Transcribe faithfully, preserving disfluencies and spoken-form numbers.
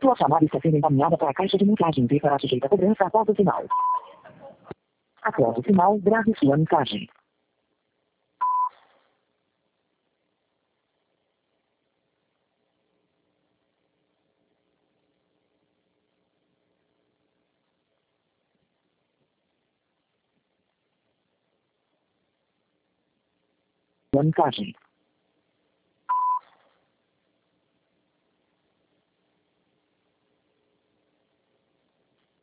Sua chamada está sendo encaminhada para a caixa de mensagem e será sujeita a cobrança após o sinal. Após o sinal, grave sua mensagem. Sua mensagem.